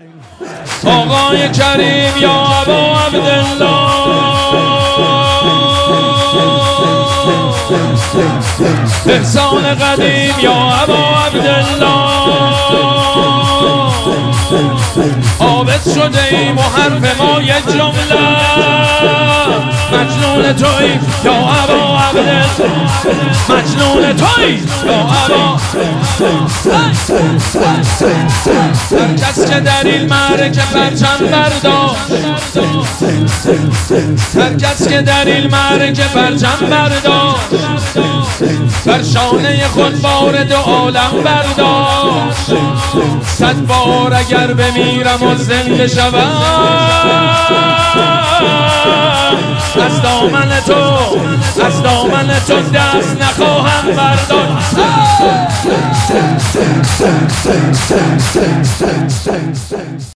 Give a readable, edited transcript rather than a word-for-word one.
آقای کریم یا ابا عبدالله، احسان قدیم یا ابا عبدالله، عابد شده ایم و حرف ما یک جمله، مجنون تویی یا ابا عبدالله، مجنون تویی یا ابا. هر کس که در این معرکه پرچم برداشت، هر کس که در این معرکه پرچم برداشت، بر شانه خود بار دو عالم برداشت. 100 بار اگر بمیرم و زنده شوم، از دامن تو دست نخواهم برداشت.